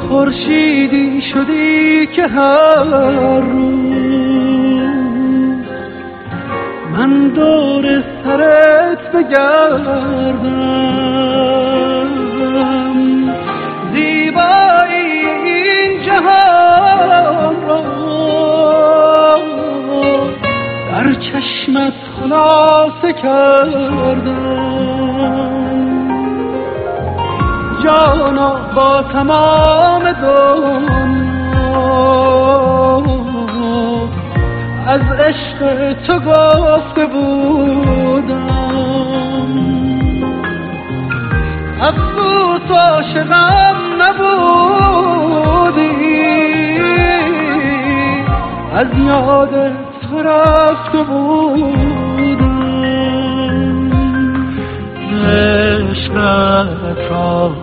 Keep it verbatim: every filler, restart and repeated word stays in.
خورشیدی شدی که هر روز من دور سرت بگردم، زیبایی این جهان را در چشمت خلاصه کردم. جانا با تمام دنیا از عشق تو گفته بودم، افسوس عاشقم نبودی، از یادت تو رفته بودم. عشقت را